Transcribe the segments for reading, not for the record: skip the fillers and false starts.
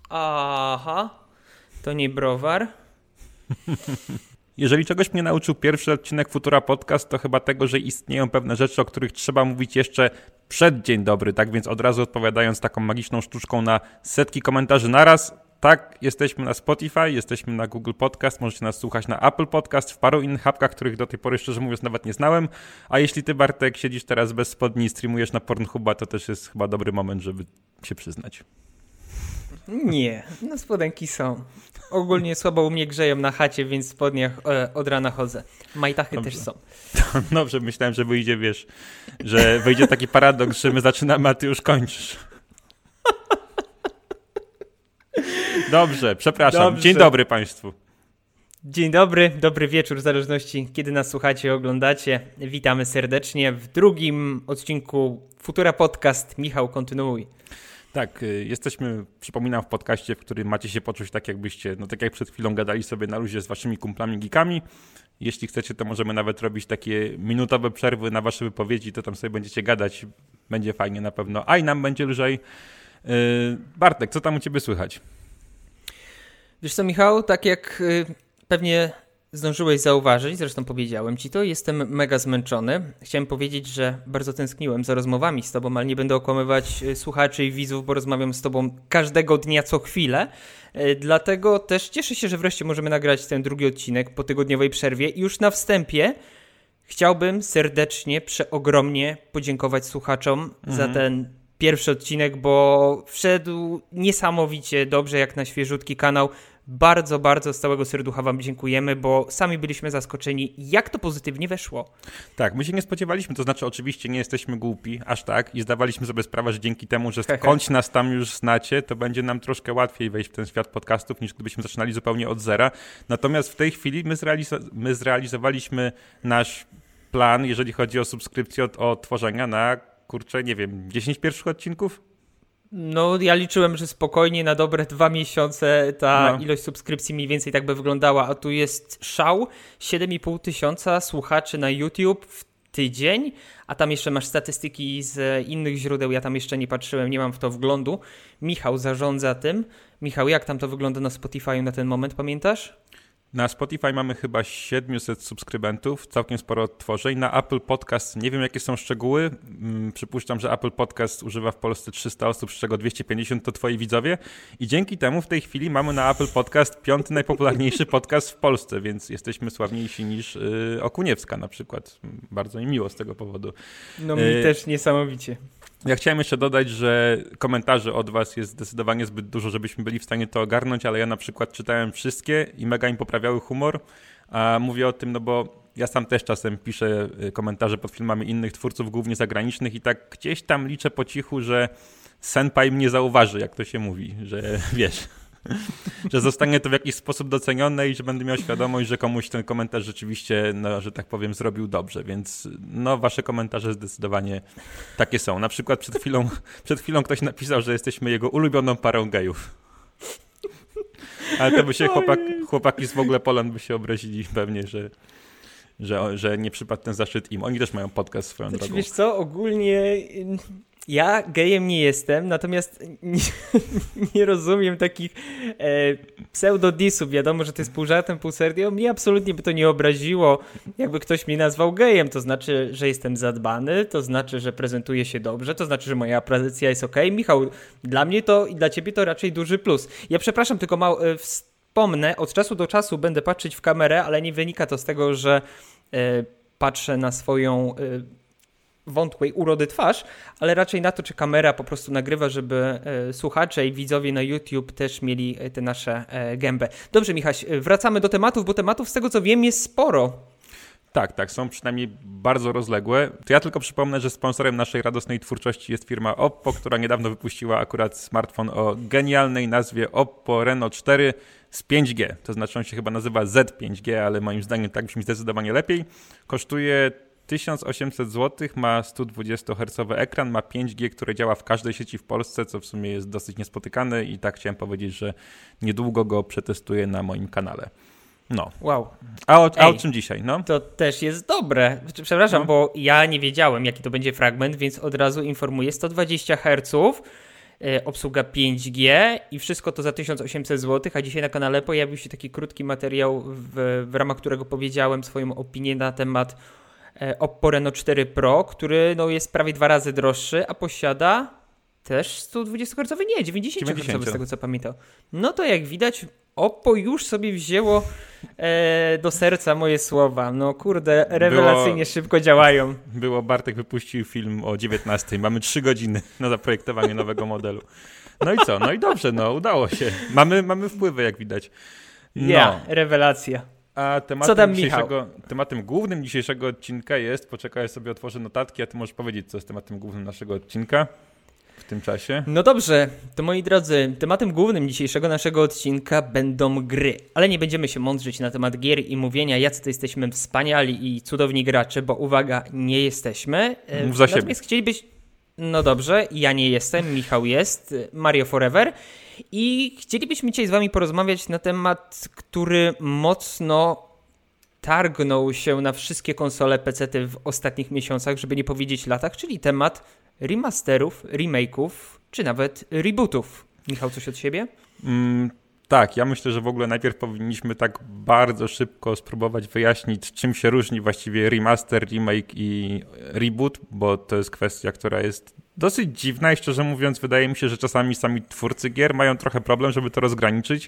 Aha, to nie browar. Jeżeli czegoś mnie nauczył pierwszy odcinek Futura Podcast, to chyba tego, że istnieją pewne rzeczy, o których trzeba mówić jeszcze przed dzień dobry. Tak więc od razu odpowiadając taką magiczną sztuczką na setki komentarzy naraz, tak, jesteśmy na Spotify, jesteśmy na Google Podcast, możecie nas słuchać na Apple Podcast, w paru innych apkach, których do tej pory szczerze mówiąc nawet nie znałem. A jeśli ty, Bartek, siedzisz teraz bez spodni i streamujesz na Pornhuba, to też jest chyba dobry moment, żeby się przyznać. Nie, no spodenki są. Ogólnie słabo u mnie grzeją na chacie, więc w spodniach od rana chodzę. Majtachy Dobrze. też są. Dobrze, myślałem, że wyjdzie, wiesz, że wyjdzie taki paradoks, że my zaczynamy, a ty już kończysz. Dobrze, przepraszam. Dobrze. Dzień dobry Państwu. Dzień dobry, dobry wieczór, w zależności kiedy nas słuchacie, oglądacie. Witamy serdecznie w drugim odcinku Futura Podcast. Michał, kontynuuj. Tak, jesteśmy, przypominam, w podcaście, w którym macie się poczuć tak, jakbyście, no tak jak przed chwilą gadali sobie na luzie z waszymi kumplami geekami. Jeśli chcecie, to możemy nawet robić takie minutowe przerwy na wasze wypowiedzi, to tam sobie będziecie gadać. Będzie fajnie na pewno, a i nam będzie lżej. Bartek, co tam u ciebie słychać? Wiesz co, Michał, tak jak pewnie zdążyłeś zauważyć, zresztą powiedziałem ci to, jestem mega zmęczony. Chciałem powiedzieć, że bardzo tęskniłem za rozmowami z tobą, ale nie będę okłamywać słuchaczy i widzów, bo rozmawiam z tobą każdego dnia co chwilę. Dlatego też cieszę się, że wreszcie możemy nagrać ten drugi odcinek po tygodniowej przerwie. I już na wstępie chciałbym serdecznie, przeogromnie podziękować słuchaczom za ten pierwszy odcinek, bo wszedł niesamowicie dobrze, jak na świeżutki kanał. Bardzo, bardzo z całego serducha wam dziękujemy, bo sami byliśmy zaskoczeni, jak to pozytywnie weszło. Tak, my się nie spodziewaliśmy, to znaczy oczywiście nie jesteśmy głupi, aż tak, i zdawaliśmy sobie sprawę, że dzięki temu, że skądś nas tam już znacie, to będzie nam troszkę łatwiej wejść w ten świat podcastów, niż gdybyśmy zaczynali zupełnie od zera. Natomiast w tej chwili my zrealizowaliśmy nasz plan, jeżeli chodzi o subskrypcję od tworzenia na, kurczę, nie wiem, 10 pierwszych odcinków? No, ja liczyłem, że spokojnie na dobre 2 miesiące ta ilość subskrypcji mniej więcej tak by wyglądała, a tu jest szał, 7,5 tysiąca słuchaczy na YouTube w tydzień, a tam jeszcze masz statystyki z innych źródeł, ja tam jeszcze nie patrzyłem, nie mam w to wglądu. Michał zarządza tym. Michał, jak tam to wygląda na Spotify na ten moment, pamiętasz? Na Spotify mamy chyba 700 subskrybentów, całkiem sporo odtworzeń. Na Apple Podcast nie wiem, jakie są szczegóły. Przypuszczam, że Apple Podcast używa w Polsce 300 osób, z czego 250 to twoi widzowie. I dzięki temu w tej chwili mamy na Apple Podcast 5. najpopularniejszy podcast w Polsce, więc jesteśmy sławniejsi niż Okuniewska na przykład. Bardzo mi miło z tego powodu. No mi też niesamowicie. Ja chciałem jeszcze dodać, że komentarzy od was jest zdecydowanie zbyt dużo, żebyśmy byli w stanie to ogarnąć, ale ja na przykład czytałem wszystkie i mega im poprawiały humor, a mówię o tym, no bo ja sam też czasem piszę komentarze pod filmami innych twórców, głównie zagranicznych i tak gdzieś tam liczę po cichu, że senpai mnie zauważy, jak to się mówi, że wiesz, że zostanie to w jakiś sposób docenione i że będę miał świadomość, że komuś ten komentarz rzeczywiście, no, że tak powiem, zrobił dobrze, więc no wasze komentarze zdecydowanie takie są. Na przykład przed chwilą ktoś napisał, że jesteśmy jego ulubioną parą gejów. Ale to by się chłopaki z w ogóle Poland by się obrazili pewnie, że nie przypadł ten zaszczyt im. Oni też mają podcast swoją drogą. Wiesz co, ogólnie ja gejem nie jestem, natomiast nie rozumiem takich pseudodisów. Wiadomo, że to jest pół żartem, pół serio. Mnie absolutnie by to nie obraziło, jakby ktoś mnie nazwał gejem. To znaczy, że jestem zadbany, to znaczy, że prezentuję się dobrze, to znaczy, że moja prezencja jest okej. Michał, dla mnie to i dla ciebie to raczej duży plus. Ja przepraszam, tylko wspomnę, od czasu do czasu będę patrzeć w kamerę, ale nie wynika to z tego, że patrzę na swoją wątłej urody twarz, ale raczej na to, czy kamera po prostu nagrywa, żeby słuchacze i widzowie na YouTube też mieli te nasze gębę. Dobrze, Michaś, wracamy do tematów, bo tematów z tego co wiem jest sporo. Tak, są przynajmniej bardzo rozległe. To ja tylko przypomnę, że sponsorem naszej radosnej twórczości jest firma Oppo, która niedawno wypuściła akurat smartfon o genialnej nazwie Oppo Reno 4 z 5G. To znaczy on się chyba nazywa Z5G, ale moim zdaniem tak brzmi zdecydowanie lepiej. Kosztuje 1800 zł, ma 120 Hz ekran, ma 5G, które działa w każdej sieci w Polsce, co w sumie jest dosyć niespotykane i tak chciałem powiedzieć, że niedługo go przetestuję na moim kanale. No. Wow. A o czym dzisiaj? No? To też jest dobre. Przepraszam, bo ja nie wiedziałem, jaki to będzie fragment, więc od razu informuję. 120 Hz, obsługa 5G i wszystko to za 1800 zł, a dzisiaj na kanale pojawił się taki krótki materiał, w ramach którego powiedziałem swoją opinię na temat Oppo Reno 4 Pro, który jest prawie 2 razy droższy, a posiada też 120 Hz, nie, 90 Hz z tego co pamiętam. No to jak widać, Oppo już sobie wzięło do serca moje słowa. No kurde, rewelacyjnie szybko działają. Bartek wypuścił film o 19:00. Mamy 3 godziny na zaprojektowanie nowego modelu. No i co? No i dobrze, udało się. Mamy wpływy, jak widać. Rewelacja. A tematem głównym dzisiejszego odcinka jest, poczekaj, sobie otworzę notatki, a ty możesz powiedzieć, co jest tematem głównym naszego odcinka w tym czasie. No dobrze, to moi drodzy, tematem głównym dzisiejszego naszego odcinka będą gry. Ale nie będziemy się mądrzyć na temat gier i mówienia, jacy to jesteśmy wspaniali i cudowni gracze, bo uwaga, nie jesteśmy. Mów za siebie. Natomiast chcielibyśmy... No dobrze, ja nie jestem, Michał jest, Mario Forever. I chcielibyśmy dzisiaj z wami porozmawiać na temat, który mocno targnął się na wszystkie konsole PC-ty w ostatnich miesiącach, żeby nie powiedzieć latach, czyli temat remasterów, remake'ów, czy nawet rebootów. Michał, coś od siebie? Tak, ja myślę, że w ogóle najpierw powinniśmy tak bardzo szybko spróbować wyjaśnić, czym się różni właściwie remaster, remake i reboot, bo to jest kwestia, która jest dosyć dziwna i szczerze mówiąc wydaje mi się, że czasami sami twórcy gier mają trochę problem, żeby to rozgraniczyć,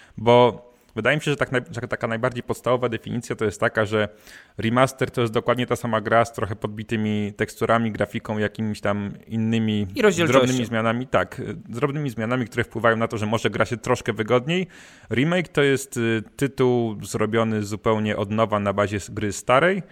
bo wydaje mi się, że taka najbardziej podstawowa definicja to jest taka, że remaster to jest dokładnie ta sama gra z trochę podbitymi teksturami, grafiką, jakimiś tam innymi drobnymi zmianami. Tak, drobnymi zmianami, które wpływają na to, że może gra się troszkę wygodniej. Remake to jest tytuł zrobiony zupełnie od nowa na bazie gry starej,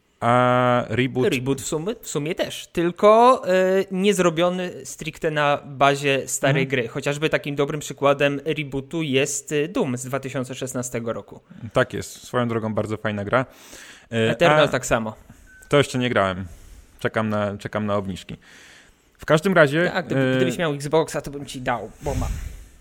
a reboot w sumie też, tylko nie zrobiony stricte na bazie starej gry. Chociażby takim dobrym przykładem rebootu jest Doom z 2016 roku. Tak jest, swoją drogą bardzo fajna gra. Eternal tak samo. To jeszcze nie grałem. Czekam na obniżki. W każdym razie... Tak, gdybyś miał Xboxa, to bym ci dał, bo mam.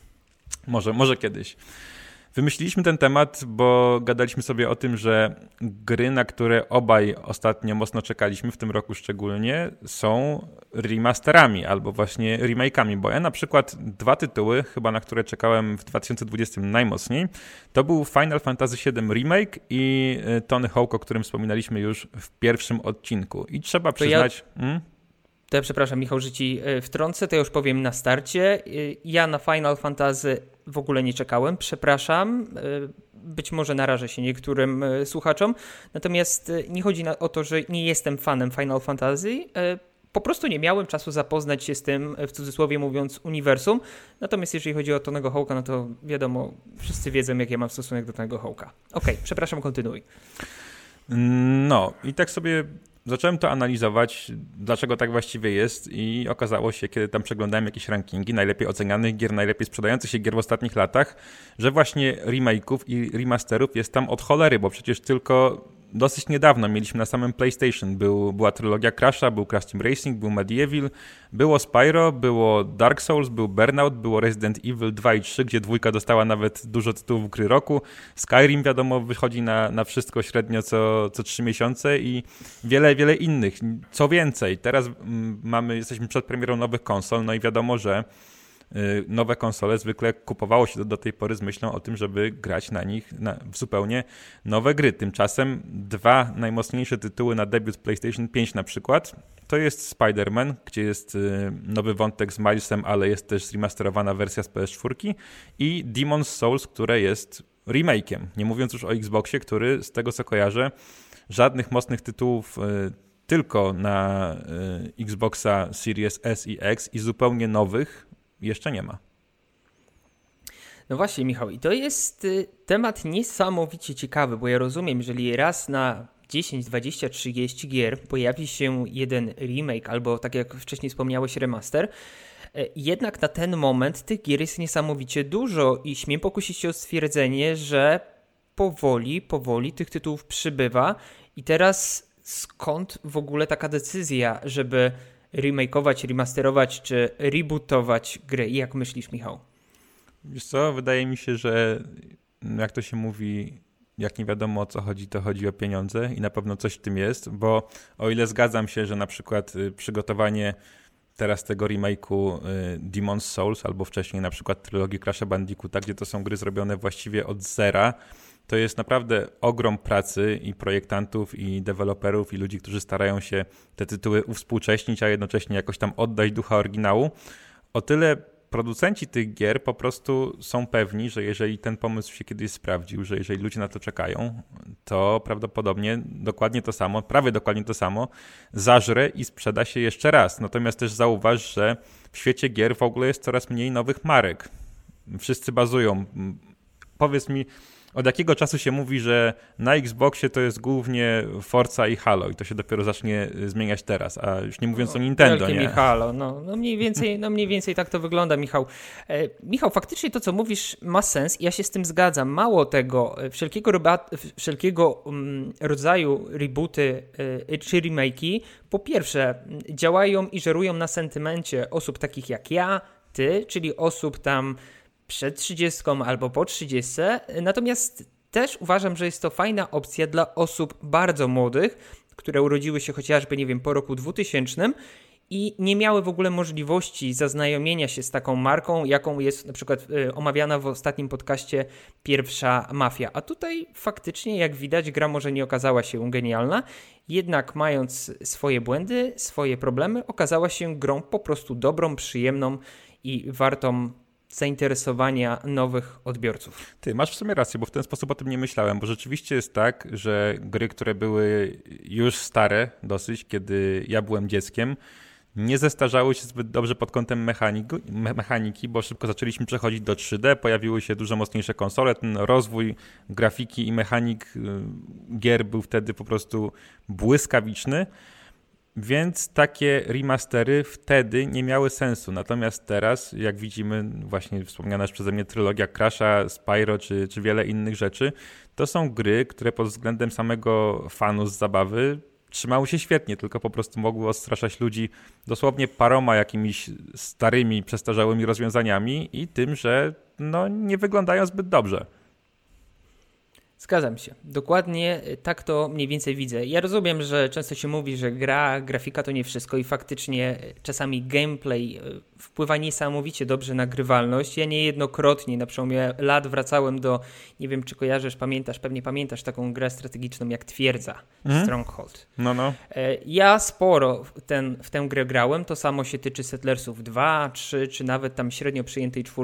Może kiedyś. Wymyśliliśmy ten temat, bo gadaliśmy sobie o tym, że gry, na które obaj ostatnio mocno czekaliśmy, w tym roku szczególnie, są remasterami albo właśnie remake'ami, bo ja na przykład 2 tytuły, chyba na które czekałem w 2020 najmocniej, to był Final Fantasy VII Remake i Tony Hawk, o którym wspominaliśmy już w pierwszym odcinku. I trzeba przyznać... To ja przepraszam, Michał, że ci wtrącę, to ja już powiem na starcie. Ja na Final Fantasy w ogóle nie czekałem, przepraszam. Być może narażę się niektórym słuchaczom. Natomiast nie chodzi o to, że nie jestem fanem Final Fantasy. Po prostu nie miałem czasu zapoznać się z tym, w cudzysłowie mówiąc, uniwersum. Natomiast jeżeli chodzi o Tonego Hawka, no to wiadomo, wszyscy wiedzą, jak ja mam stosunek do Tonego Hawka. Okej, przepraszam, kontynuuj. No i tak sobie... Zacząłem to analizować, dlaczego tak właściwie jest i okazało się, kiedy tam przeglądałem jakieś rankingi najlepiej ocenianych gier, najlepiej sprzedających się gier w ostatnich latach, że właśnie remake'ów i remasterów jest tam od cholery, bo przecież tylko dosyć niedawno mieliśmy na samym PlayStation. Była trylogia Crash'a, był Crash Team Racing, był Medieval, było Spyro, było Dark Souls, był Burnout, było Resident Evil 2 i 3, gdzie 2 dostała nawet dużo tytułów gry roku. Skyrim, wiadomo, wychodzi na wszystko średnio co 3 miesiące i wiele innych. Co więcej, teraz jesteśmy przed premierą nowych konsol, no i wiadomo, że nowe konsole zwykle kupowało się do tej pory z myślą o tym, żeby grać na nich w zupełnie nowe gry. Tymczasem 2 najmocniejsze tytuły na debiut PlayStation 5 na przykład to jest Spider-Man, gdzie jest nowy wątek z Milesem, ale jest też zremasterowana wersja z PS4 i Demon's Souls, które jest remake'iem. Nie mówiąc już o Xboxie, który z tego co kojarzę żadnych mocnych tytułów tylko na Xboxa Series S i X i zupełnie nowych jeszcze nie ma. No właśnie, Michał, i to jest temat niesamowicie ciekawy, bo ja rozumiem, jeżeli raz na 10, 20, 30 gier pojawi się jeden remake albo, tak jak wcześniej wspomniałeś, remaster, jednak na ten moment tych gier jest niesamowicie dużo i śmiem pokusić się o stwierdzenie, że powoli tych tytułów przybywa i teraz skąd w ogóle taka decyzja, żeby remake'ować, remasterować czy rebootować gry? Jak myślisz, Michał? Wiesz co, wydaje mi się, że jak to się mówi, jak nie wiadomo o co chodzi, to chodzi o pieniądze i na pewno coś w tym jest, bo o ile zgadzam się, że na przykład przygotowanie teraz tego remake'u Demon's Souls, albo wcześniej na przykład trylogii Crash'a Bandicoota, gdzie to są gry zrobione właściwie od zera. To jest naprawdę ogrom pracy i projektantów, i deweloperów, i ludzi, którzy starają się te tytuły uwspółcześnić, a jednocześnie jakoś tam oddać ducha oryginału. O tyle producenci tych gier po prostu są pewni, że jeżeli ten pomysł się kiedyś sprawdził, że jeżeli ludzie na to czekają, to prawdopodobnie prawie dokładnie to samo zażre i sprzeda się jeszcze raz. Natomiast też zauważ, że w świecie gier w ogóle jest coraz mniej nowych marek. Wszyscy bazują. Powiedz mi, od jakiego czasu się mówi, że na Xboxie to jest głównie Forza i Halo i to się dopiero zacznie zmieniać teraz, a już nie mówiąc o Nintendo, nie? Halo, no mniej więcej tak to wygląda, Michał. Michał, faktycznie to, co mówisz, ma sens i ja się z tym zgadzam. Mało tego, wszelkiego rodzaju rebooty czy remake'i, po pierwsze, działają i żerują na sentymencie osób takich jak ja, ty, czyli osób tam przed 30 albo po 30, natomiast też uważam, że jest to fajna opcja dla osób bardzo młodych, które urodziły się chociażby, nie wiem, po roku 2000 i nie miały w ogóle możliwości zaznajomienia się z taką marką, jaką jest na przykład omawiana w ostatnim podcaście Pierwsza Mafia. A tutaj faktycznie, jak widać, gra może nie okazała się genialna, jednak mając swoje błędy, swoje problemy, okazała się grą po prostu dobrą, przyjemną i wartą zainteresowania nowych odbiorców. Ty, masz w sumie rację, bo w ten sposób o tym nie myślałem, bo rzeczywiście jest tak, że gry, które były już stare dosyć, kiedy ja byłem dzieckiem, nie zestarzały się zbyt dobrze pod kątem mechaniki, bo szybko zaczęliśmy przechodzić do 3D, pojawiły się dużo mocniejsze konsole, ten rozwój grafiki i mechanik gier był wtedy po prostu błyskawiczny. Więc takie remastery wtedy nie miały sensu. Natomiast teraz, jak widzimy, właśnie wspomniana już przeze mnie trylogia Crash'a, Spyro czy wiele innych rzeczy, to są gry, które pod względem samego fanu z zabawy trzymały się świetnie, tylko po prostu mogły odstraszać ludzi dosłownie paroma jakimiś starymi, przestarzałymi rozwiązaniami i tym, że nie wyglądają zbyt dobrze. Zgadzam się. Dokładnie tak to mniej więcej widzę. Ja rozumiem, że często się mówi, że grafika to nie wszystko i faktycznie czasami gameplay wpływa niesamowicie dobrze na grywalność. Ja niejednokrotnie na przełomie lat wracałem do, nie wiem czy kojarzysz, pewnie pamiętasz taką grę strategiczną jak Twierdza, Stronghold. No. Ja sporo w tę grę grałem, to samo się tyczy Settlersów 2, 3 czy nawet tam średnio przyjętej 4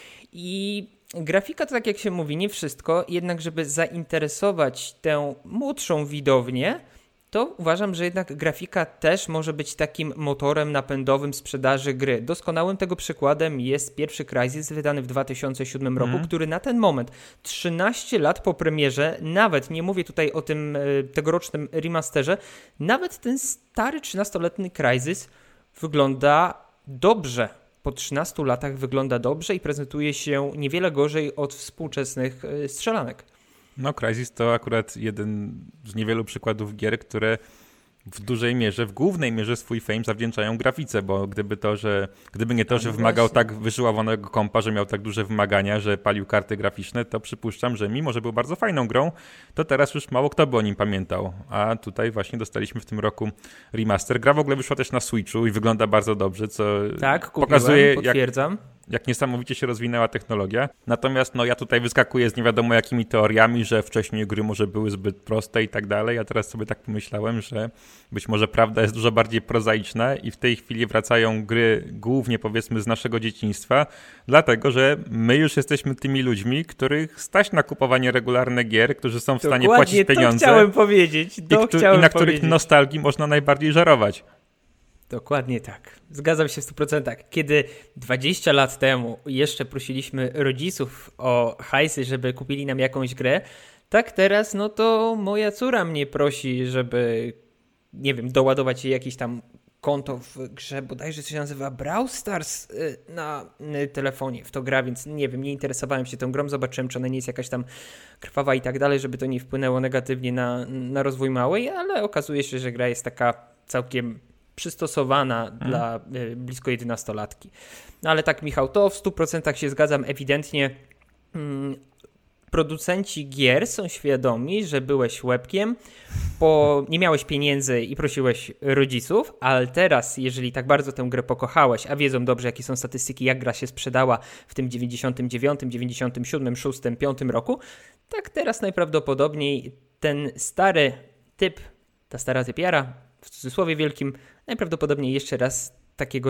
i grafika to tak jak się mówi, nie wszystko, jednak żeby zainteresować tę młodszą widownię, to uważam, że jednak grafika też może być takim motorem napędowym sprzedaży gry. Doskonałym tego przykładem jest pierwszy Crysis wydany w 2007 roku, który na ten moment, 13 lat po premierze, nawet nie mówię tutaj o tym tegorocznym remasterze, nawet ten stary 13-letni Crysis wygląda dobrze. Po 13 latach wygląda dobrze i prezentuje się niewiele gorzej od współczesnych strzelanek. Crysis to akurat jeden z niewielu przykładów gier, które w głównej mierze swój fame zawdzięczają grafice, bo gdyby nie to, że wymagał tak wyżyłowanego kompa, że miał tak duże wymagania, że palił karty graficzne, to przypuszczam, że mimo, że był bardzo fajną grą, to teraz już mało kto by o nim pamiętał. A tutaj właśnie dostaliśmy w tym roku remaster. Gra w ogóle wyszła też na Switchu i wygląda bardzo dobrze, co pokazuje, potwierdzam. Jak niesamowicie się rozwinęła technologia. Natomiast ja tutaj wyskakuję z nie wiadomo jakimi teoriami, że wcześniej gry może były zbyt proste i tak dalej, a teraz sobie tak pomyślałem, że być może prawda jest dużo bardziej prozaiczna i w tej chwili wracają gry głównie powiedzmy z naszego dzieciństwa, dlatego, że my już jesteśmy tymi ludźmi, których stać na kupowanie regularnych gier, którzy są w stanie płacić pieniądze. To chciałem powiedzieć. I na których nostalgii można najbardziej żarować. Dokładnie tak. Zgadzam się w 100%. Kiedy 20 lat temu jeszcze prosiliśmy rodziców o hajsy, żeby kupili nam jakąś grę, tak teraz to moja córa mnie prosi, żeby, nie wiem, doładować jej jakieś tam konto w grze, bodajże się nazywa Brawl Stars na telefonie w to gra, więc nie wiem, nie interesowałem się tą grą, zobaczyłem, czy ona nie jest jakaś tam krwawa i tak dalej, żeby to nie wpłynęło negatywnie na rozwój małej, ale okazuje się, że gra jest taka całkiem przystosowana dla blisko 11-latki. Ale tak, Michał, to w 100% się zgadzam. Ewidentnie producenci gier są świadomi, że byłeś łebkiem, nie miałeś pieniędzy i prosiłeś rodziców, ale teraz, jeżeli tak bardzo tę grę pokochałeś, a wiedzą dobrze, jakie są statystyki, jak gra się sprzedała w tym 99, 97, 6, 5 roku, tak teraz najprawdopodobniej ten stary typ, ta stara typiara, w cudzysłowie wielkim, najprawdopodobniej jeszcze raz takiego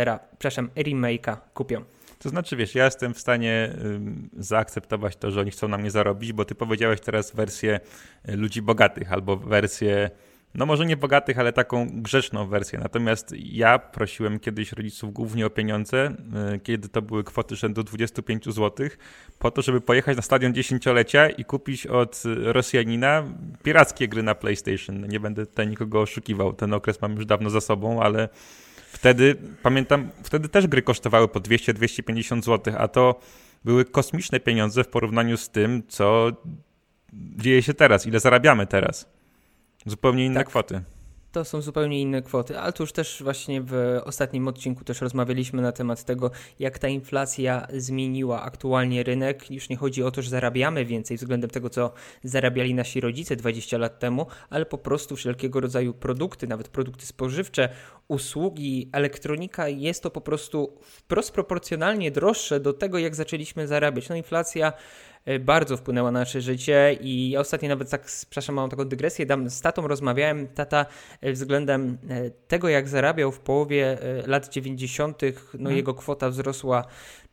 remake'a kupią. To znaczy, wiesz, ja jestem w stanie zaakceptować to, że oni chcą na mnie zarobić, bo ty powiedziałeś teraz wersję ludzi bogatych albo wersję, no może nie bogatych, ale taką grzeczną wersję. Natomiast ja prosiłem kiedyś rodziców głównie o pieniądze, kiedy to były kwoty rzędu 25 zł, po to, żeby pojechać na stadion dziesięciolecia i kupić od Rosjanina pirackie gry na PlayStation. Nie będę tutaj nikogo oszukiwał, ten okres mam już dawno za sobą, ale wtedy, pamiętam, wtedy też gry kosztowały po 200-250 zł, a to były kosmiczne pieniądze w porównaniu z tym, co dzieje się teraz, ile zarabiamy teraz. Zupełnie inne kwoty. To są zupełnie inne kwoty, ale tu już też właśnie w ostatnim odcinku też rozmawialiśmy na temat tego, jak ta inflacja zmieniła aktualnie rynek. Już nie chodzi o to, że zarabiamy więcej względem tego, co zarabiali nasi rodzice 20 lat temu, ale po prostu wszelkiego rodzaju produkty, nawet produkty spożywcze, usługi, elektronika, jest to po prostu wprost proporcjonalnie droższe do tego, jak zaczęliśmy zarabiać. No inflacja bardzo wpłynęła na nasze życie i ja ostatnio nawet tak, przepraszam, mam taką dygresję, z tatą rozmawiałem, tata względem tego, jak zarabiał w połowie lat 90., no jego kwota wzrosła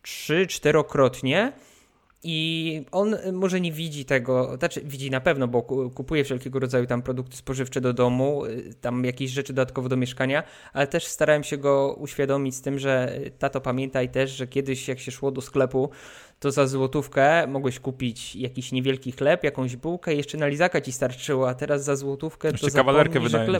3-4-krotnie. I on może nie widzi tego, znaczy widzi na pewno, bo kupuje wszelkiego rodzaju tam produkty spożywcze do domu, tam jakieś rzeczy dodatkowo do mieszkania, ale też starałem się go uświadomić z tym, że tato, pamiętaj też, że kiedyś jak się szło do sklepu, to za złotówkę mogłeś kupić jakiś niewielki chleb, jakąś bułkę i jeszcze na lizaka ci starczyło, a teraz za złotówkę jeszcze to kawalerkę zapomnij, że chleb...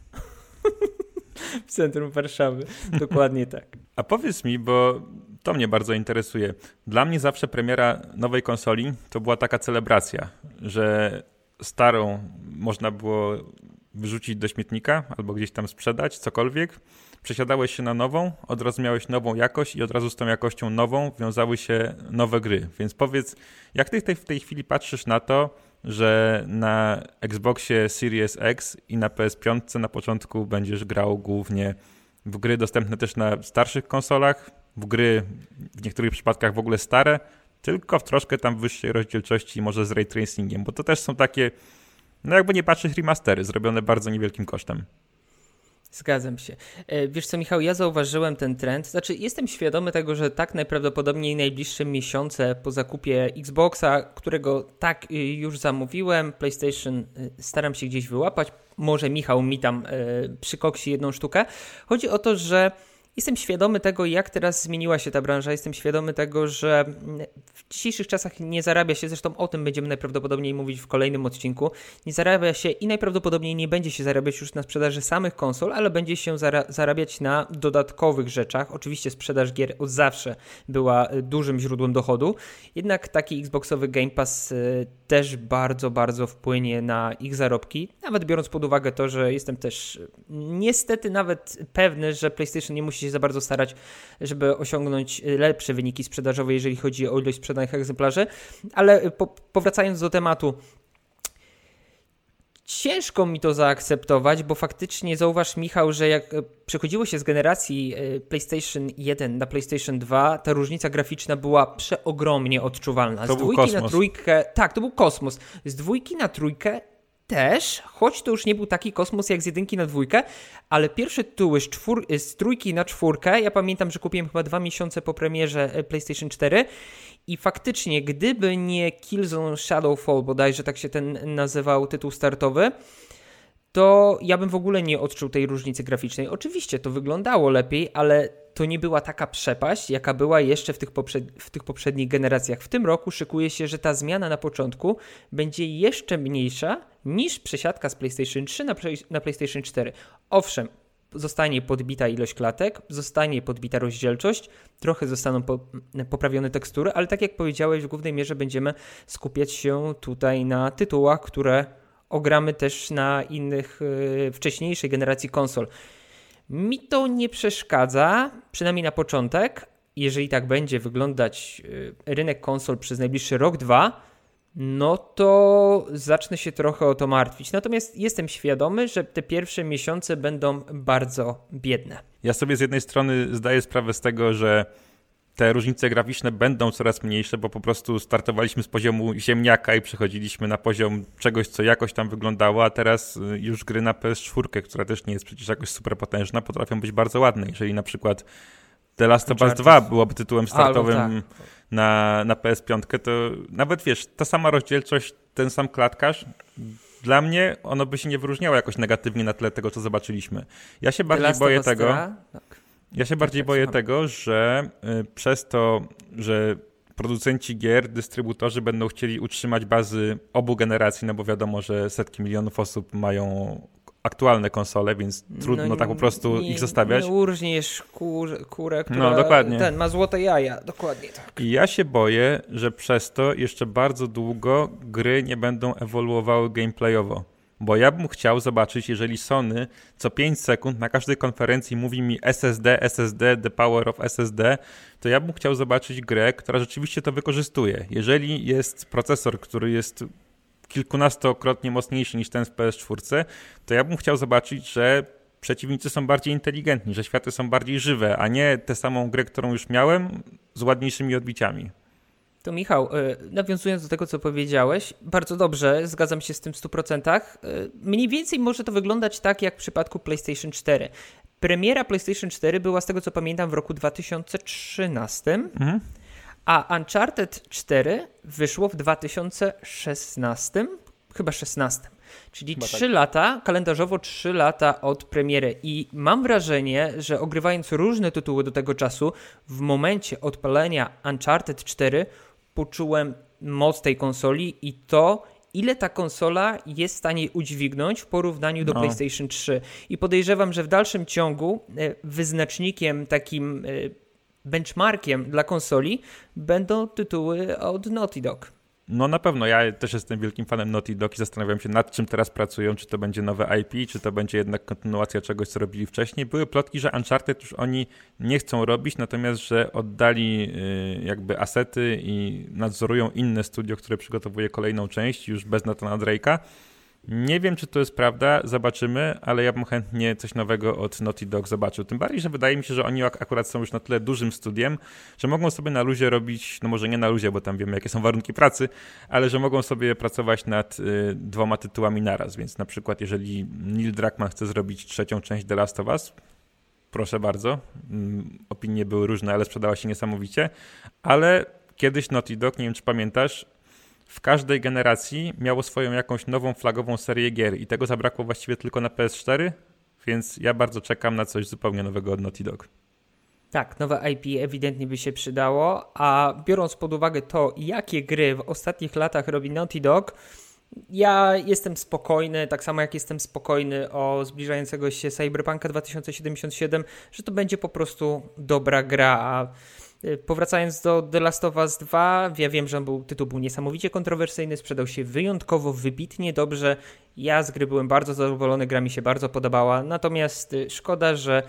W centrum Warszawy, dokładnie tak. A powiedz mi, bo to mnie bardzo interesuje. Dla mnie zawsze premiera nowej konsoli to była taka celebracja, że starą można było wyrzucić do śmietnika albo gdzieś tam sprzedać, cokolwiek. Przesiadałeś się na nową, od razu miałeś nową jakość i od razu z tą jakością nową wiązały się nowe gry. Więc powiedz, jak ty w tej chwili patrzysz na to, że na Xboxie Series X i na PS5 na początku będziesz grał głównie w gry dostępne też na starszych konsolach, w gry w niektórych przypadkach w ogóle stare, tylko w troszkę tam wyższej rozdzielczości, może z ray tracingiem, bo to też są takie, no jakby nie patrzeć, remastery zrobione bardzo niewielkim kosztem. Zgadzam się. Wiesz co, Michał, ja zauważyłem ten trend. Znaczy, jestem świadomy tego, że tak najprawdopodobniej najbliższe miesiące po zakupie Xboxa, którego tak już zamówiłem, PlayStation staram się gdzieś wyłapać. Może Michał mi tam przykoksi jedną sztukę. Chodzi o to, że jestem świadomy tego, jak teraz zmieniła się ta branża. Jestem świadomy tego, że w dzisiejszych czasach nie zarabia się, zresztą o tym będziemy najprawdopodobniej mówić w kolejnym odcinku, nie zarabia się i najprawdopodobniej nie będzie się zarabiać już na sprzedaży samych konsol, ale będzie się zarabiać na dodatkowych rzeczach. Oczywiście sprzedaż gier od zawsze była dużym źródłem dochodu, jednak taki Xboxowy Game Pass też bardzo, bardzo wpłynie na ich zarobki, nawet biorąc pod uwagę to, że jestem też niestety nawet pewny, że PlayStation nie musi się za bardzo starać, żeby osiągnąć lepsze wyniki sprzedażowe, jeżeli chodzi o ilość sprzedanych egzemplarzy, ale powracając do tematu, ciężko mi to zaakceptować, bo faktycznie zauważ, Michał, że jak przechodziło się z generacji PlayStation 1 na PlayStation 2, ta różnica graficzna była przeogromnie odczuwalna. To z był dwójki kosmos. na trójkę, tak, to był kosmos. Z dwójki na trójkę też, choć to już nie był taki kosmos jak z jedynki na dwójkę, ale pierwsze tytuły z trójki na czwórkę, ja pamiętam, że kupiłem chyba 2 miesiące po premierze PlayStation 4 i faktycznie, gdyby nie Killzone Shadowfall, bodajże tak się ten nazywał tytuł startowy, to ja bym w ogóle nie odczuł tej różnicy graficznej. Oczywiście to wyglądało lepiej, ale to nie była taka przepaść, jaka była jeszcze w tych poprzednich generacjach. W tym roku szykuje się, że ta zmiana na początku będzie jeszcze mniejsza niż przesiadka z PlayStation 3 na PlayStation 4. Owszem, zostanie podbita ilość klatek, zostanie podbita rozdzielczość, trochę zostaną poprawione tekstury, ale tak jak powiedziałeś, w głównej mierze będziemy skupiać się tutaj na tytułach, które ogramy też na innych wcześniejszej generacji konsol. Mi to nie przeszkadza, przynajmniej na początek. Jeżeli tak będzie wyglądać rynek konsol przez najbliższy rok, dwa, no to zacznę się trochę o to martwić. Natomiast jestem świadomy, że te pierwsze miesiące będą bardzo biedne. Ja sobie z jednej strony zdaję sprawę z tego, że te różnice graficzne będą coraz mniejsze, bo po prostu startowaliśmy z poziomu ziemniaka i przechodziliśmy na poziom czegoś, co jakoś tam wyglądało, a teraz już gry na PS4, która też nie jest przecież jakoś super potężna, potrafią być bardzo ładne. Jeżeli na przykład The Last of Us 2 byłoby tytułem startowym na PS5, to nawet wiesz, ta sama rozdzielczość, ten sam klatkarz, dla mnie ono by się nie wyróżniało jakoś negatywnie na tle tego, co zobaczyliśmy. Ja się bardziej boję tego... Ja się bardziej boję tego, że przez to, że producenci gier, dystrybutorzy będą chcieli utrzymać bazy obu generacji, no bo wiadomo, że setki milionów osób mają aktualne konsole, więc trudno tak po prostu ich zostawiać. Nie urżniesz kurę, która dokładnie. Ma złote jaja. Dokładnie tak. I ja się boję, że przez to jeszcze bardzo długo gry nie będą ewoluowały gameplayowo. Bo ja bym chciał zobaczyć, jeżeli Sony co 5 sekund na każdej konferencji mówi mi SSD, the power of SSD, to ja bym chciał zobaczyć grę, która rzeczywiście to wykorzystuje. Jeżeli jest procesor, który jest kilkunastokrotnie mocniejszy niż ten w PS4, to ja bym chciał zobaczyć, że przeciwnicy są bardziej inteligentni, że światy są bardziej żywe, a nie tę samą grę, którą już miałem, z ładniejszymi odbiciami. To Michał, nawiązując do tego, co powiedziałeś, bardzo dobrze, zgadzam się z tym w 100%. Mniej więcej może to wyglądać tak, jak w przypadku PlayStation 4. Premiera PlayStation 4 była, z tego co pamiętam, w roku 2013, a Uncharted 4 wyszło w 2016, chyba 16. Czyli 3 lata, kalendarzowo 3 lata od premiery. I mam wrażenie, że ogrywając różne tytuły do tego czasu, w momencie odpalenia Uncharted 4 poczułem moc tej konsoli i to, ile ta konsola jest w stanie udźwignąć w porównaniu do PlayStation 3. I podejrzewam, że w dalszym ciągu wyznacznikiem, takim benchmarkiem dla konsoli będą tytuły od Naughty Dog. No na pewno, ja też jestem wielkim fanem Naughty Dog i zastanawiam się, nad czym teraz pracują, czy to będzie nowe IP, czy to będzie jednak kontynuacja czegoś, co robili wcześniej. Były plotki, że Uncharted już oni nie chcą robić, natomiast, że oddali jakby asety i nadzorują inne studio, które przygotowuje kolejną część, już bez Nathana Drake'a. Nie wiem, czy to jest prawda, zobaczymy, ale ja bym chętnie coś nowego od Naughty Dog zobaczył. Tym bardziej, że wydaje mi się, że oni akurat są już na tyle dużym studiem, że mogą sobie na luzie robić, no może nie na luzie, bo tam wiemy, jakie są warunki pracy, ale że mogą sobie pracować nad 2 tytułami naraz. Więc na przykład, jeżeli Neil Druckmann chce zrobić 3. część The Last of Us, proszę bardzo. Opinie były różne, ale sprzedała się niesamowicie. Ale kiedyś Naughty Dog, nie wiem, czy pamiętasz, w każdej generacji miało swoją jakąś nową flagową serię gier i tego zabrakło właściwie tylko na PS4, więc ja bardzo czekam na coś zupełnie nowego od Naughty Dog. Tak, nowe IP ewidentnie by się przydało, a biorąc pod uwagę to, jakie gry w ostatnich latach robi Naughty Dog, ja jestem spokojny, tak samo jak jestem spokojny o zbliżającego się Cyberpunka 2077, że to będzie po prostu dobra gra, a powracając do The Last of Us 2, ja wiem, że tytuł był niesamowicie kontrowersyjny, sprzedał się wyjątkowo, wybitnie dobrze. Ja z gry byłem bardzo zadowolony, gra mi się bardzo podobała, natomiast szkoda, że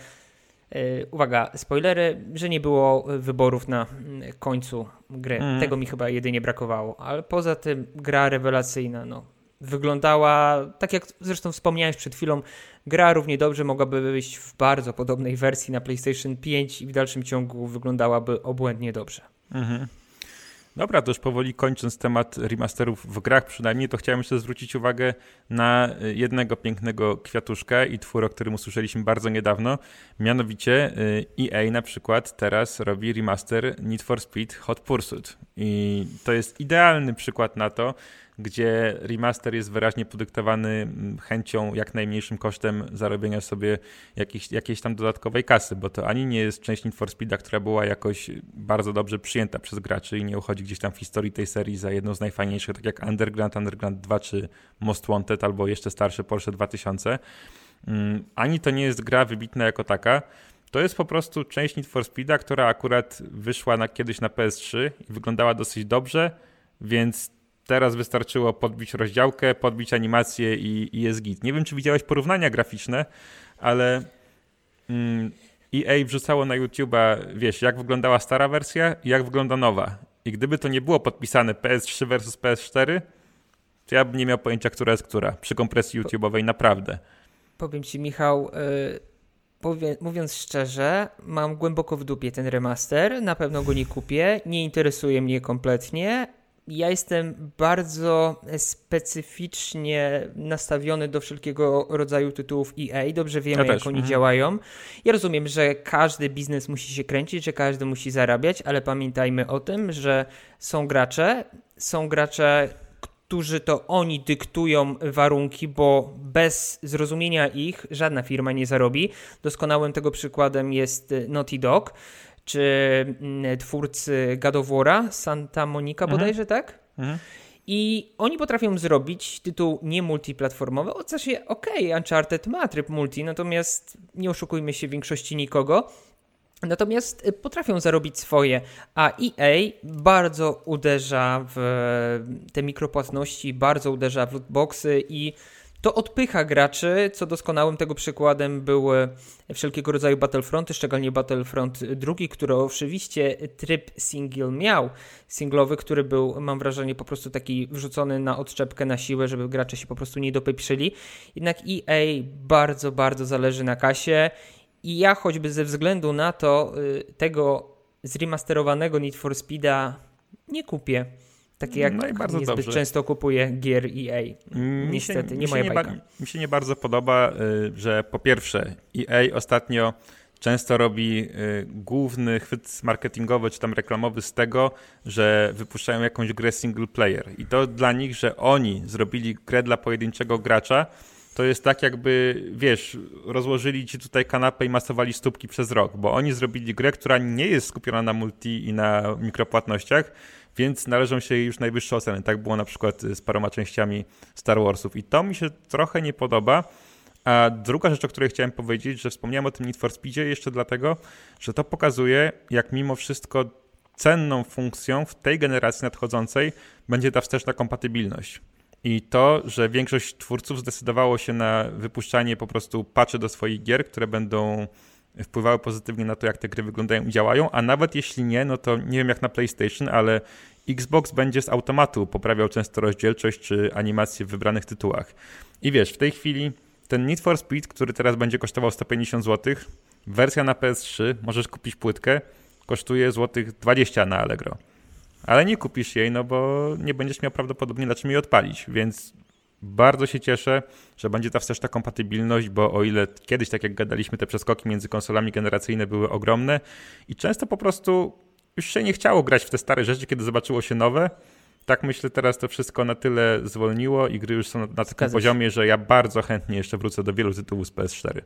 uwaga, spoilery, że nie było wyborów na końcu gry. Tego mi chyba jedynie brakowało, ale poza tym gra rewelacyjna, wyglądała, tak jak zresztą wspomniałeś przed chwilą, gra równie dobrze mogłaby wyjść w bardzo podobnej wersji na PlayStation 5 i w dalszym ciągu wyglądałaby obłędnie dobrze. Dobra, to już powoli kończąc temat remasterów w grach przynajmniej, to chciałem jeszcze zwrócić uwagę na jednego pięknego kwiatuszka i twór, o którym usłyszeliśmy bardzo niedawno. Mianowicie EA na przykład teraz robi remaster Need for Speed Hot Pursuit. I to jest idealny przykład na to, gdzie remaster jest wyraźnie podyktowany chęcią jak najmniejszym kosztem zarobienia sobie jakiejś tam dodatkowej kasy, bo to ani nie jest część Need for Speeda, która była jakoś bardzo dobrze przyjęta przez graczy i nie uchodzi gdzieś tam w historii tej serii za jedną z najfajniejszych, tak jak Underground 2 czy Most Wanted albo jeszcze starszy Porsche 2000. Ani to nie jest gra wybitna jako taka. To jest po prostu część Need for Speeda, która akurat wyszła kiedyś na PS3 i wyglądała dosyć dobrze, więc teraz wystarczyło podbić rozdziałkę, podbić animację i jest git. Nie wiem, czy widziałeś porównania graficzne, ale EA wrzucało na YouTube'a, wiesz, jak wyglądała stara wersja i jak wygląda nowa. i gdyby to nie było podpisane PS3 versus PS4, to ja bym nie miał pojęcia, która jest która. Przy kompresji YouTube'owej naprawdę. Powiem ci, Michał, mówiąc szczerze, mam głęboko w dupie ten remaster, na pewno go nie kupię, nie interesuje mnie kompletnie. Ja jestem bardzo specyficznie nastawiony do wszelkiego rodzaju tytułów EA. Dobrze wiemy, jak oni działają. Ja rozumiem, że każdy biznes musi się kręcić, że każdy musi zarabiać, ale pamiętajmy o tym, że są gracze, którzy to oni dyktują warunki, bo bez zrozumienia ich żadna firma nie zarobi. Doskonałym tego przykładem jest Naughty Dog, czy twórcy God of War'a, Santa Monica bodajże, tak? I oni potrafią zrobić tytuł nie multiplatformowy, o co się Uncharted ma tryb multi, natomiast nie oszukujmy się większości nikogo. Natomiast potrafią zarobić swoje, a EA bardzo uderza w te mikropłatności, bardzo uderza w lootboxy i to odpycha graczy, co doskonałym tego przykładem były wszelkiego rodzaju Battlefronty, szczególnie Battlefront 2, który oczywiście tryb singlowy, który był, mam wrażenie, po prostu taki wrzucony na odczepkę na siłę, żeby gracze się po prostu nie dopieprzyli. Jednak EA bardzo, bardzo zależy na kasie i ja choćby ze względu na to tego zremasterowanego Need for Speed'a nie kupię. Takie jak niezbyt często kupuję gier EA. Niestety, nie moja bajka. Mi się nie bardzo podoba, że po pierwsze EA ostatnio często robi główny chwyt marketingowy czy tam reklamowy z tego, że wypuszczają jakąś grę single player. I to dla nich, że oni zrobili grę dla pojedynczego gracza, to jest tak jakby, wiesz, rozłożyli ci tutaj kanapę i masowali stópki przez rok, bo oni zrobili grę, która nie jest skupiona na multi i na mikropłatnościach, więc należą się jej już najwyższe oceny. Tak było na przykład z paroma częściami Star Warsów i to mi się trochę nie podoba. A druga rzecz, o której chciałem powiedzieć, że wspomniałem o tym Need for Speedzie jeszcze dlatego, że to pokazuje, jak mimo wszystko cenną funkcją w tej generacji nadchodzącej będzie ta wsteczna kompatybilność. I to, że większość twórców zdecydowało się na wypuszczanie po prostu patchy do swoich gier, które będą wpływały pozytywnie na to, jak te gry wyglądają i działają, a nawet jeśli nie, no to nie wiem jak na PlayStation, ale Xbox będzie z automatu poprawiał często rozdzielczość czy animację w wybranych tytułach. I wiesz, w tej chwili ten Need for Speed, który teraz będzie kosztował 150 zł, wersja na PS3, możesz kupić płytkę, kosztuje złotych 20 na Allegro. Ale nie kupisz jej, no bo nie będziesz miał prawdopodobnie na czym jej odpalić, więc bardzo się cieszę, że będzie ta wsteczna kompatybilność, bo o ile kiedyś, tak jak gadaliśmy, te przeskoki między konsolami generacyjne były ogromne i często po prostu już się nie chciało grać w te stare rzeczy, kiedy zobaczyło się nowe, tak myślę, teraz to wszystko na tyle zwolniło i gry już są na takim poziomie, że ja bardzo chętnie jeszcze wrócę do wielu tytułów z PS4.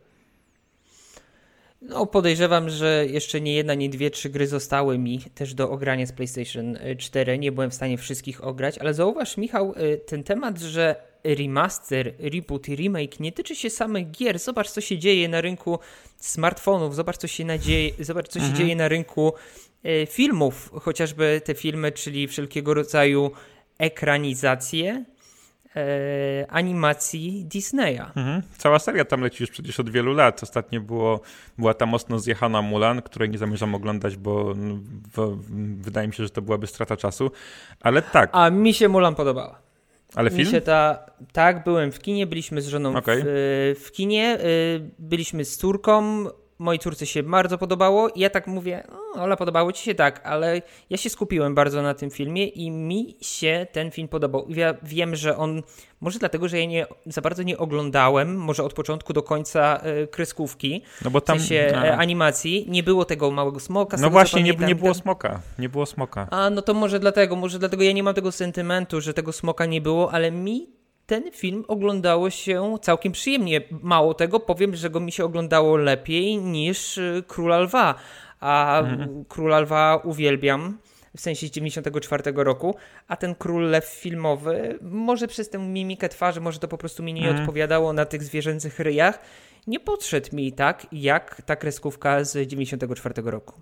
No, podejrzewam, że jeszcze nie jedna, nie dwie, trzy gry zostały mi też do ogrania z PlayStation 4. Nie byłem w stanie wszystkich ograć, ale zauważ, Michał, ten temat, że remaster, reboot i remake nie tyczy się samych gier. Zobacz, co się dzieje na rynku smartfonów, zobacz, co się dzieje na rynku filmów, chociażby te filmy, czyli wszelkiego rodzaju ekranizacje animacji Disneya. Cała seria tam leci już przecież od wielu lat. Ostatnio była ta mocno zjechana Mulan, której nie zamierzam oglądać, bo wydaje mi się, że to byłaby strata czasu. Ale tak. A mi się Mulan podobała. Ale film? Tak, byłem w kinie, byliśmy z żoną w kinie, byliśmy z córką. Mojej córce się bardzo podobało i ja tak mówię, Ola, podobało ci się? Tak, ale ja się skupiłem bardzo na tym filmie i mi się ten film podobał. Ja wiem, że on, może dlatego, że ja za bardzo nie oglądałem, może od początku do końca kreskówki, no bo tam, w sensie animacji, nie było tego małego smoka. No właśnie, nie było smoka, nie było smoka. A, no to może dlatego ja nie mam tego sentymentu, że tego smoka nie było, ale mi ten film oglądało się całkiem przyjemnie. Mało tego, powiem, że mi się oglądało lepiej niż Króla Lwa. A Króla Lwa uwielbiam, w sensie z 94 roku, a ten Król Lew filmowy, może przez tę mimikę twarzy, może to po prostu mi nie odpowiadało na tych zwierzęcych ryjach, nie podszedł mi tak, jak ta kreskówka z 94 roku.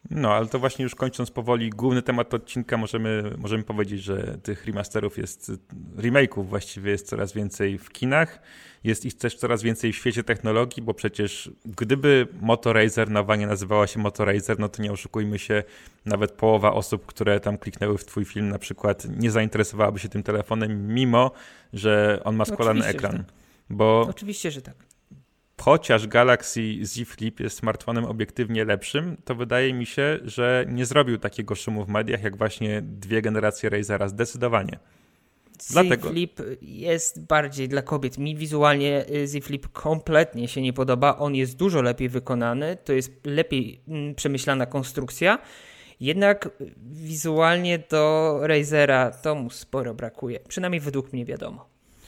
No, ale to właśnie już kończąc powoli główny temat odcinka, możemy powiedzieć, że tych remasterów remake'ów właściwie jest coraz więcej w kinach. Jest ich też coraz więcej w świecie technologii, bo przecież gdyby Motorazer nowa nie nazywała się Motorazer, no to nie oszukujmy się, nawet połowa osób, które tam kliknęły w twój film na przykład nie zainteresowałaby się tym telefonem, mimo że on ma składany ekran. Tak. Bo oczywiście, że tak. Chociaż Galaxy Z Flip jest smartfonem obiektywnie lepszym, to wydaje mi się, że nie zrobił takiego szumu w mediach jak właśnie 2 generacje Razera, zdecydowanie. Z Flip jest bardziej dla kobiet. Mi wizualnie Z Flip kompletnie się nie podoba. On jest dużo lepiej wykonany, to jest lepiej przemyślana konstrukcja. Jednak wizualnie do Razera to mu sporo brakuje. Przynajmniej według mnie wiadomo.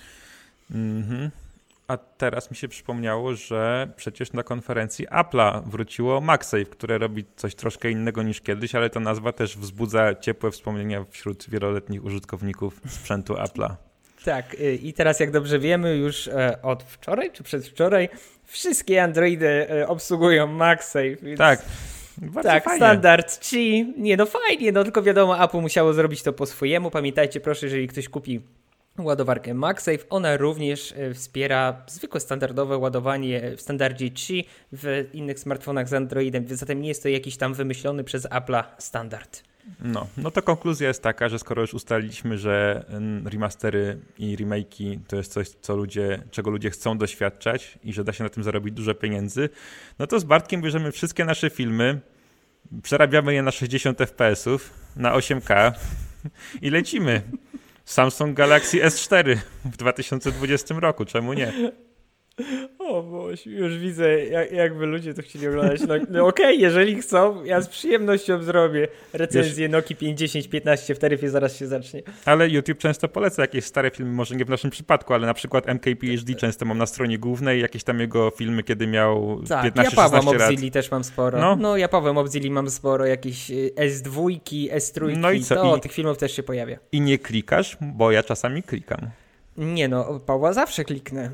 A teraz mi się przypomniało, że przecież na konferencji Apple'a wróciło MagSafe, które robi coś troszkę innego niż kiedyś, ale ta nazwa też wzbudza ciepłe wspomnienia wśród wieloletnich użytkowników sprzętu Apple'a. Tak, i teraz jak dobrze wiemy, już od wczoraj czy przedwczoraj wszystkie Androidy obsługują MagSafe. Więc... Tak. Tak, fajnie. standard Qi. Nie, no fajnie, no tylko wiadomo, Apple musiało zrobić to po swojemu. Pamiętajcie proszę, jeżeli ktoś kupi ładowarkę MagSafe, ona również wspiera zwykłe standardowe ładowanie w standardzie Qi w innych smartfonach z Androidem, więc zatem nie jest to jakiś tam wymyślony przez Apple'a standard. No to konkluzja jest taka, że skoro już ustaliliśmy, że remastery i remake'i to jest coś, czego ludzie chcą doświadczać i że da się na tym zarobić dużo pieniędzy, no to z Bartkiem bierzemy wszystkie nasze filmy, przerabiamy je na 60 fps-ów, na 8K i lecimy. Samsung Galaxy S4 w 2020 roku, czemu nie? O Boże, już widzę, jakby ludzie to chcieli oglądać. No okej, jeżeli chcą, ja z przyjemnością zrobię recenzję Nokii 5015 w taryfie, zaraz się zacznie. Ale YouTube często poleca jakieś stare filmy, może nie w naszym przypadku, ale na przykład MKBHD często mam na stronie głównej, jakieś tam jego filmy, kiedy miał 15-16 lat. Ja Pawła Mobzilli też mam sporo. No ja Pawła Mobzilli mam sporo, jakieś S2, S3, no i co? Tych filmów też się pojawia. I nie klikasz, bo ja czasami klikam. Nie no, Pawła zawsze kliknę.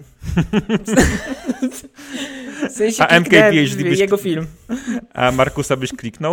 W sensie a MKBHD jego film. A Markusa byś kliknął?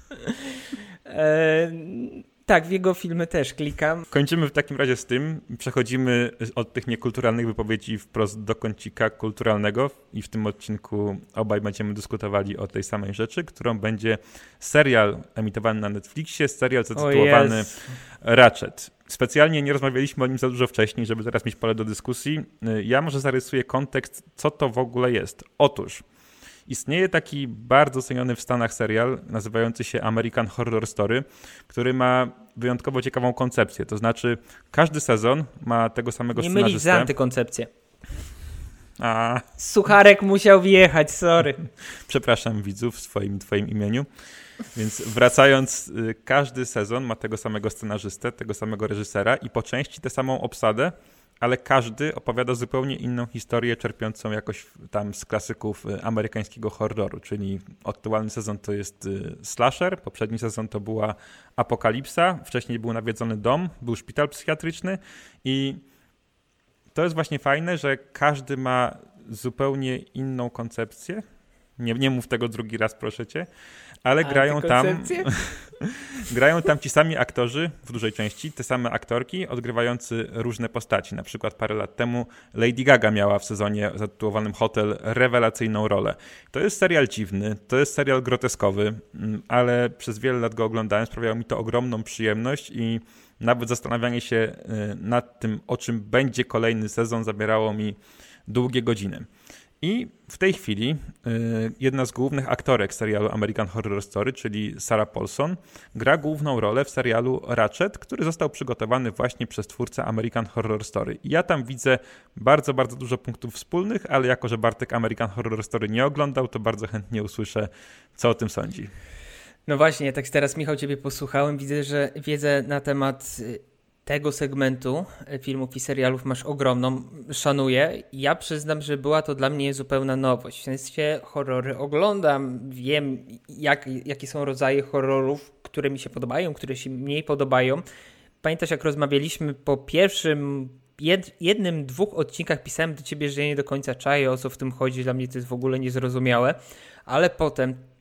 Tak, w jego filmy też klikam. Kończymy w takim razie z tym. Przechodzimy od tych niekulturalnych wypowiedzi wprost do kącika kulturalnego i w tym odcinku obaj będziemy dyskutowali o tej samej rzeczy, którą będzie serial emitowany na Netflixie, serial zatytułowany Ratchet. Specjalnie nie rozmawialiśmy o nim za dużo wcześniej, żeby teraz mieć pole do dyskusji. Ja może zarysuję kontekst, co to w ogóle jest. Otóż istnieje taki bardzo ceniony w Stanach serial nazywający się American Horror Story, który ma wyjątkowo ciekawą koncepcję. To znaczy każdy sezon ma tego samego scenarzystę. Nie mylić za antykoncepcję. A. Sucharek musiał wjechać, sorry. Przepraszam widzów w twoim imieniu. Więc wracając, każdy sezon ma tego samego scenarzystę, tego samego reżysera i po części tę samą obsadę, ale każdy opowiada zupełnie inną historię, czerpiącą jakoś tam z klasyków amerykańskiego horroru, czyli aktualny sezon to jest slasher, poprzedni sezon to była apokalipsa, wcześniej był nawiedzony dom, był szpital psychiatryczny i to jest właśnie fajne, że każdy ma zupełnie inną koncepcję. Nie mów tego drugi raz, proszę cię. Ale grają tam ci sami aktorzy, w dużej części, te same aktorki, odgrywający różne postaci. Na przykład parę lat temu Lady Gaga miała w sezonie zatytułowanym Hotel rewelacyjną rolę. To jest serial dziwny, to jest serial groteskowy, ale przez wiele lat go oglądałem, sprawiało mi to ogromną przyjemność i nawet zastanawianie się nad tym, o czym będzie kolejny sezon, zabierało mi długie godziny. I w tej chwili jedna z głównych aktorek serialu American Horror Story, czyli Sarah Paulson, gra główną rolę w serialu Ratchet, który został przygotowany właśnie przez twórcę American Horror Story. I ja tam widzę bardzo, bardzo dużo punktów wspólnych, ale jako, że Bartek American Horror Story nie oglądał, to bardzo chętnie usłyszę, co o tym sądzi. No właśnie, tak teraz Michał ciebie posłuchałem, widzę, że wiedzę na temat tego segmentu filmów i serialów masz ogromną, szanuję. Ja przyznam, że była to dla mnie zupełna nowość. W sensie horrory oglądam, wiem jakie są rodzaje horrorów, które mi się podobają, które się mniej podobają. Pamiętasz, jak rozmawialiśmy po pierwszym, jednym, 2 odcinkach pisałem do ciebie, że ja nie do końca czaję, o co w tym chodzi. Dla mnie to jest w ogóle niezrozumiałe. Ale potem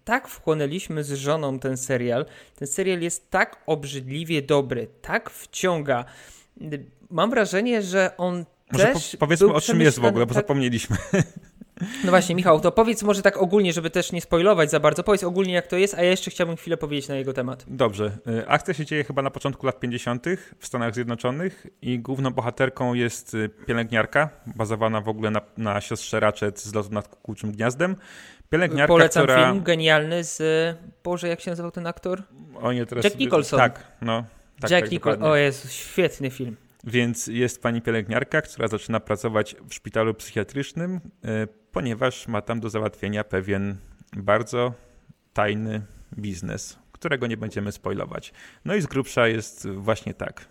tak wchłonęliśmy z żoną ten serial. Ten serial jest tak obrzydliwie dobry, tak wciąga. Mam wrażenie, że on może też powiedzmy był o czym jest w ogóle, bo tak... zapomnieliśmy. No właśnie, Michał, to powiedz może tak ogólnie, żeby też nie spoilować za bardzo. Powiedz ogólnie, jak to jest, a ja jeszcze chciałbym chwilę powiedzieć na jego temat. Dobrze. Akcja się dzieje chyba na początku lat 50. w Stanach Zjednoczonych i główną bohaterką jest pielęgniarka, bazowana w ogóle na siostrze Ratched z Lotu nad Kukułczym Gniazdem. Pielęgniarka, Polecam która... film genialny z... Boże, jak się nazywał ten aktor? O nie, teraz Jack Nicholson. Tak, no. Tak, Jack tak, Nicholson. O Jezu, świetny film. Więc jest pani pielęgniarka, która zaczyna pracować w szpitalu psychiatrycznym, ponieważ ma tam do załatwienia pewien bardzo tajny biznes, którego nie będziemy spoilować. No i z grubsza jest właśnie tak.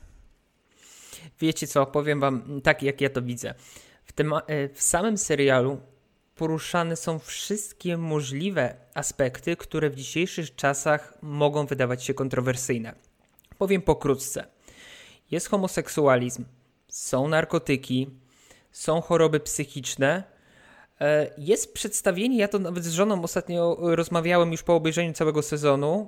Wiecie co, powiem wam tak, jak ja to widzę. W samym serialu poruszane są wszystkie możliwe aspekty, które w dzisiejszych czasach mogą wydawać się kontrowersyjne. Powiem pokrótce. Jest homoseksualizm, są narkotyki, są choroby psychiczne, jest przedstawienie, ja to nawet z żoną ostatnio rozmawiałem już po obejrzeniu całego sezonu,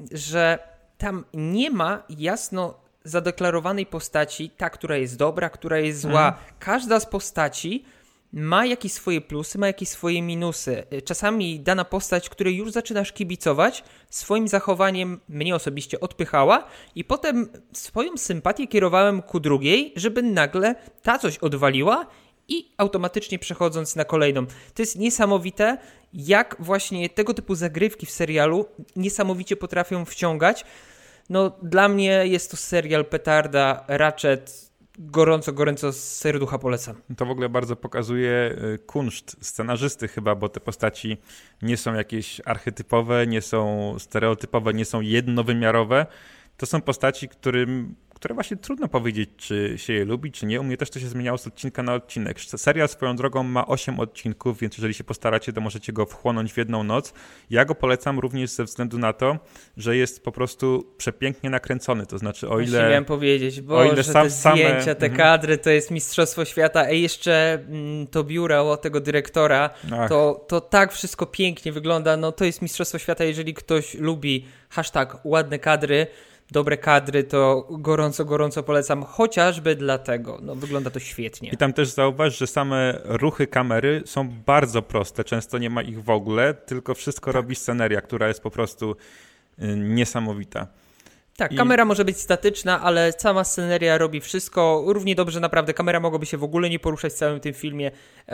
że tam nie ma jasno zadeklarowanej postaci, ta, która jest dobra, która jest zła. Każda z postaci ma jakieś swoje plusy, ma jakieś swoje minusy. Czasami dana postać, której już zaczynasz kibicować, swoim zachowaniem mnie osobiście odpychała i potem swoją sympatię kierowałem ku drugiej, żeby nagle ta coś odwaliła i automatycznie przechodząc na kolejną. To jest niesamowite, jak właśnie tego typu zagrywki w serialu niesamowicie potrafią wciągać. No dla mnie jest to serial petarda, Ratched. Gorąco z serducha polecam. To w ogóle bardzo pokazuje kunszt scenarzysty chyba, bo te postaci nie są jakieś archetypowe, nie są stereotypowe, nie są jednowymiarowe. To są postaci, które właśnie trudno powiedzieć, czy się je lubi, czy nie. U mnie też to się zmieniało z odcinka na odcinek. Serial swoją drogą ma 8 odcinków, więc jeżeli się postaracie, to możecie go wchłonąć w jedną noc. Ja go polecam również ze względu na to, że jest po prostu przepięknie nakręcony. To znaczy, o ile... Miałem powiedzieć, bo te zdjęcia, te kadry, to jest mistrzostwo świata. A jeszcze to biuro tego dyrektora, to tak wszystko pięknie wygląda. No to jest mistrzostwo świata, jeżeli ktoś lubi #ładne kadry, dobre kadry, to gorąco polecam, chociażby dlatego. No, wygląda to świetnie. I tam też zauważ, że same ruchy kamery są bardzo proste. Często nie ma ich w ogóle, tylko wszystko robi sceneria, która jest po prostu niesamowita. Tak, kamera może być statyczna, ale sama sceneria robi wszystko. Równie dobrze naprawdę kamera mogłaby się w ogóle nie poruszać w całym tym filmie.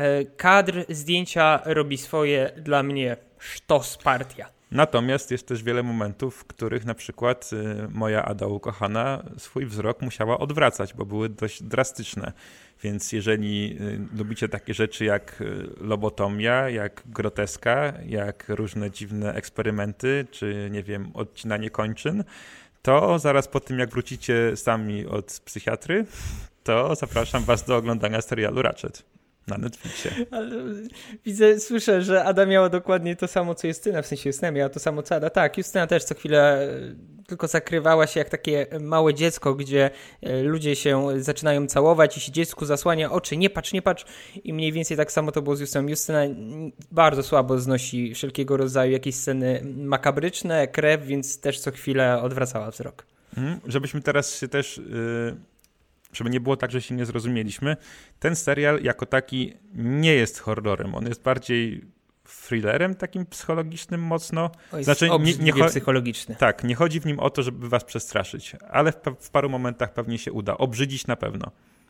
Kadr, zdjęcia robi swoje. Dla mnie sztos partia. Natomiast jest też wiele momentów, w których na przykład moja Ada ukochana swój wzrok musiała odwracać, bo były dość drastyczne. Więc jeżeli lubicie takie rzeczy jak lobotomia, jak groteska, jak różne dziwne eksperymenty, czy nie wiem, odcinanie kończyn, to zaraz po tym, jak wrócicie sami od psychiatry, to zapraszam was do oglądania serialu Ratched na Netflixie. Ale słyszę, że Ada miała dokładnie to samo, co Justyna, w sensie Justyna miała to samo, co Ada. Tak, Justyna też co chwilę tylko zakrywała się jak takie małe dziecko, gdzie ludzie się zaczynają całować i się dziecku zasłania oczy, nie patrz i mniej więcej tak samo to było z Justyną. Justyna bardzo słabo znosi wszelkiego rodzaju jakieś sceny makabryczne, krew, więc też co chwilę odwracała wzrok. Żebyśmy teraz się też... żeby nie było tak, że się nie zrozumieliśmy, ten serial jako taki nie jest horrorem. On jest bardziej thrillerem takim psychologicznym mocno. Znaczy, psychologiczny. Tak, nie chodzi w nim o to, żeby was przestraszyć, ale w paru momentach pewnie się uda. Obrzydzić na pewno.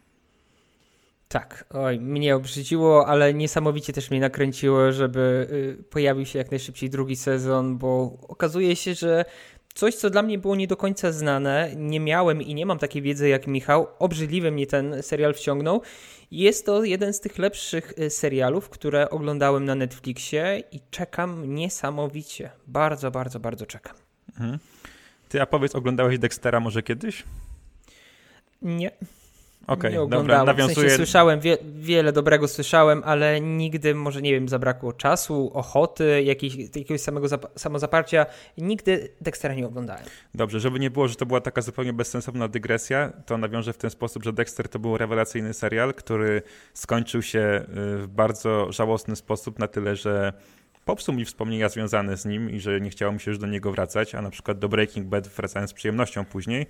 Tak, mnie obrzydziło, ale niesamowicie też mnie nakręciło, żeby pojawił się jak najszybciej drugi sezon, bo okazuje się, że coś, co dla mnie było nie do końca znane, nie miałem i nie mam takiej wiedzy jak Michał, obrzydliwie mnie ten serial wciągnął. Jest to jeden z tych lepszych serialów, które oglądałem na Netflixie i czekam niesamowicie. Bardzo czekam. Ty, a powiedz, oglądałeś Dextera może kiedyś? Nie. Okej, dobra, nawiązuję. W sensie słyszałem, wiele dobrego słyszałem, ale nigdy, może nie wiem, zabrakło czasu, ochoty, jakiegoś samego samozaparcia. Nigdy Dextera nie oglądałem. Dobrze, żeby nie było, że to była taka zupełnie bezsensowna dygresja, to nawiążę w ten sposób, że Dexter to był rewelacyjny serial, który skończył się w bardzo żałosny sposób, na tyle, że popsuł mi wspomnienia związane z nim i że nie chciało mi się już do niego wracać, a na przykład do Breaking Bad wracałem z przyjemnością później.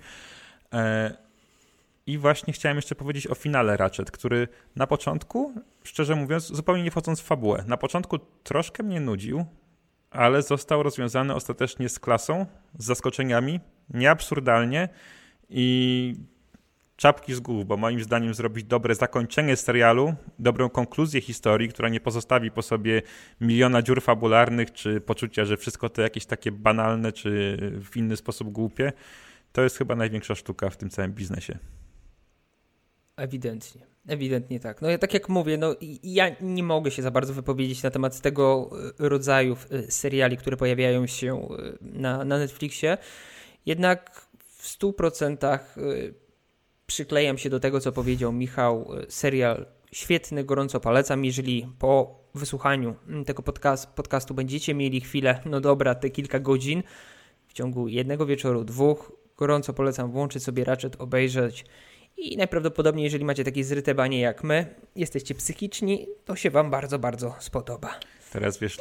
I właśnie chciałem jeszcze powiedzieć o finale Ratchet, który na początku, szczerze mówiąc, zupełnie nie wchodząc w fabułę, na początku troszkę mnie nudził, ale został rozwiązany ostatecznie z klasą, z zaskoczeniami, nie absurdalnie i czapki z głów, bo moim zdaniem zrobić dobre zakończenie serialu, dobrą konkluzję historii, która nie pozostawi po sobie miliona dziur fabularnych, czy poczucia, że wszystko to jakieś takie banalne, czy w inny sposób głupie, to jest chyba największa sztuka w tym całym biznesie. Ewidentnie tak. No ja tak jak mówię, no ja nie mogę się za bardzo wypowiedzieć na temat tego rodzaju seriali, które pojawiają się na Netflixie, jednak w 100% przyklejam się do tego, co powiedział Michał. Serial świetny, gorąco polecam. Jeżeli po wysłuchaniu tego podcastu będziecie mieli chwilę, no dobra, te kilka godzin w ciągu jednego wieczoru, 2, gorąco polecam włączyć sobie Ratchet, obejrzeć i najprawdopodobniej, jeżeli macie takie zryte banie jak my, jesteście psychiczni, to się wam bardzo, bardzo spodoba. Teraz wiesz,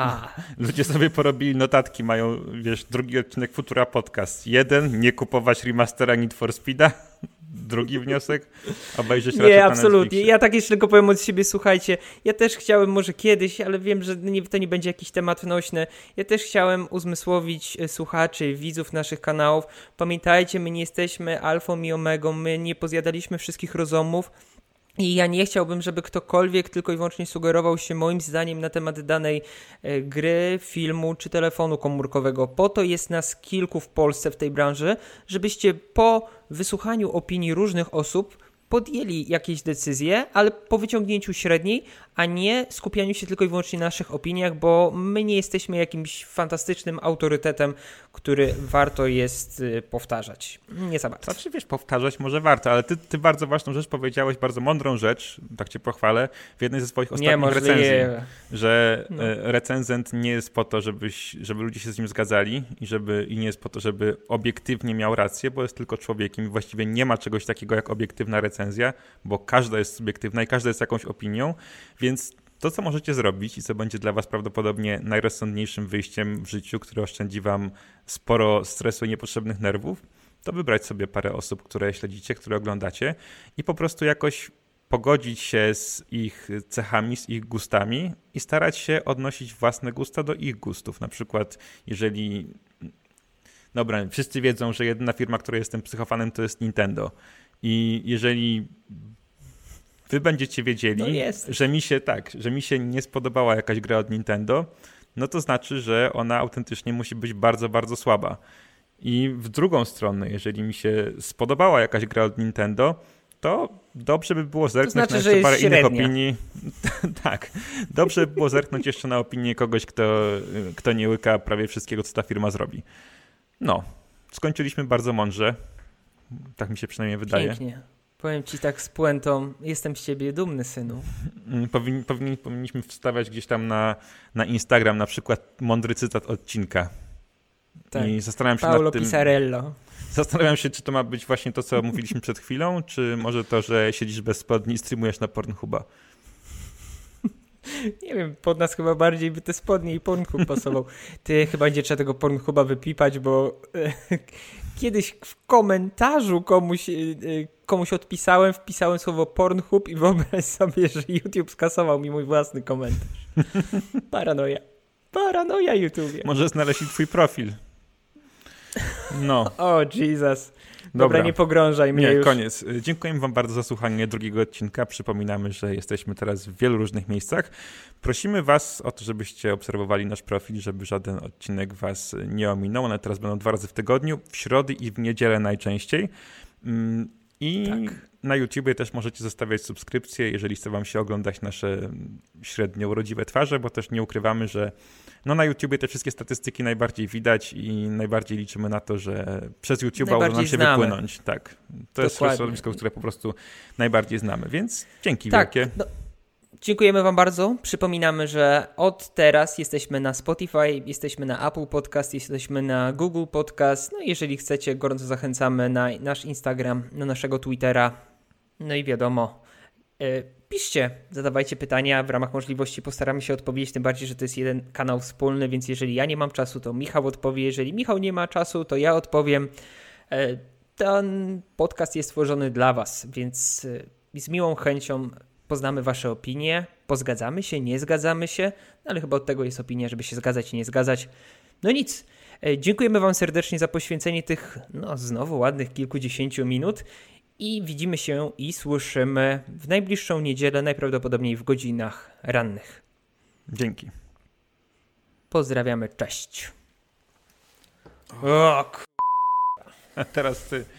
ludzie sobie porobili notatki, mają, wiesz, drugi odcinek Futura Podcast. 1, nie kupować remastera Need for Speeda. Drugi wniosek, obejrzeć Ratchet Nie, na absolutnie. Netflixie. Ja tak jeszcze tylko powiem od siebie, słuchajcie, ja też chciałem może kiedyś, ale wiem, że to nie będzie jakiś temat nośny. Ja też chciałem uzmysłowić słuchaczy, widzów naszych kanałów. Pamiętajcie, my nie jesteśmy alfą i omegą, my nie pozjadaliśmy wszystkich rozumów. I ja nie chciałbym, żeby ktokolwiek tylko i wyłącznie sugerował się moim zdaniem na temat danej gry, filmu czy telefonu komórkowego. Po to jest nas kilku w Polsce w tej branży, żebyście po wysłuchaniu opinii różnych osób podjęli jakieś decyzje, ale po wyciągnięciu średniej, a nie skupianiu się tylko i wyłącznie na naszych opiniach, bo my nie jesteśmy jakimś fantastycznym autorytetem, który warto jest powtarzać. Nie za bardzo. Znaczy, wiesz, powtarzać może warto, ale ty bardzo ważną rzecz powiedziałeś, bardzo mądrą rzecz, tak cię pochwalę, w jednej ze swoich ostatnich recenzji, że recenzent nie jest po to, żeby ludzie się z nim zgadzali i nie jest po to, żeby obiektywnie miał rację, bo jest tylko człowiekiem i właściwie nie ma czegoś takiego jak obiektywna recenzja, bo każda jest subiektywna i każda jest jakąś opinią, więc to, co możecie zrobić i co będzie dla was prawdopodobnie najrozsądniejszym wyjściem w życiu, które oszczędzi wam sporo stresu i niepotrzebnych nerwów, to wybrać sobie parę osób, które śledzicie, które oglądacie i po prostu jakoś pogodzić się z ich cechami, z ich gustami i starać się odnosić własne gusta do ich gustów. Na przykład, jeżeli... Dobra, wszyscy wiedzą, że jedyna firma, której jestem psychofanem, to jest Nintendo. I jeżeli wy będziecie wiedzieli, że mi się nie spodobała jakaś gra od Nintendo, no to znaczy, że ona autentycznie musi być bardzo, bardzo słaba. I w drugą stronę, jeżeli mi się spodobała jakaś gra od Nintendo, to dobrze by było zerknąć na jeszcze parę innych opinii. Tak, dobrze by było zerknąć jeszcze na opinię kogoś, kto nie łyka prawie wszystkiego, co ta firma zrobi. No, skończyliśmy bardzo mądrze. Tak mi się przynajmniej wydaje. Pięknie. Powiem ci tak z puentą, jestem z ciebie dumny, synu. Powinniśmy wstawiać gdzieś tam na Instagram na przykład mądry cytat odcinka. Tak. I zastanawiam się Paulo nad tym. Pisarello. Zastanawiam się, czy to ma być właśnie to, co mówiliśmy przed chwilą, czy może to, że siedzisz bez spodni i streamujesz na Pornhuba. Nie wiem, pod nas chyba bardziej by te spodnie i Pornhub pasował. Ty chyba będzie trzeba tego Pornhuba wypipać, bo kiedyś w komentarzu komuś odpisałem, wpisałem słowo Pornhub i wyobraź sobie, że YouTube skasował mi mój własny komentarz. Paranoja YouTube. Może znaleźli twój profil. No. O, Jesus. Dobra, nie pogrążaj mnie już. Koniec. Dziękujemy wam bardzo za słuchanie drugiego odcinka. Przypominamy, że jesteśmy teraz w wielu różnych miejscach. Prosimy was o to, żebyście obserwowali nasz profil, żeby żaden odcinek was nie ominął. One teraz będą 2 razy w tygodniu, w środę i w niedzielę najczęściej. I tak. Na YouTubie też możecie zostawiać subskrypcje, jeżeli chce wam się oglądać nasze średnio urodziwe twarze, bo też nie ukrywamy, że na YouTubie te wszystkie statystyki najbardziej widać i najbardziej liczymy na to, że przez YouTube'a uda nam się wypłynąć. Tak. To jest środowisko, które po prostu najbardziej znamy, więc dzięki wielkie. No. Dziękujemy wam bardzo. Przypominamy, że od teraz jesteśmy na Spotify, jesteśmy na Apple Podcast, jesteśmy na Google Podcast. No jeżeli chcecie, gorąco zachęcamy na nasz Instagram, na naszego Twittera. No i wiadomo, piszcie, zadawajcie pytania, w ramach możliwości postaramy się odpowiedzieć, tym bardziej, że to jest jeden kanał wspólny, więc jeżeli ja nie mam czasu, to Michał odpowie, jeżeli Michał nie ma czasu, to ja odpowiem. Ten podcast jest tworzony dla was, więc z miłą chęcią poznamy wasze opinie, pozgadzamy się, nie zgadzamy się, ale chyba od tego jest opinia, żeby się zgadzać i nie zgadzać. No nic, dziękujemy wam serdecznie za poświęcenie tych, znowu ładnych kilkudziesięciu minut i widzimy się i słyszymy w najbliższą niedzielę, najprawdopodobniej w godzinach rannych. Dzięki. Pozdrawiamy, cześć. A teraz ty.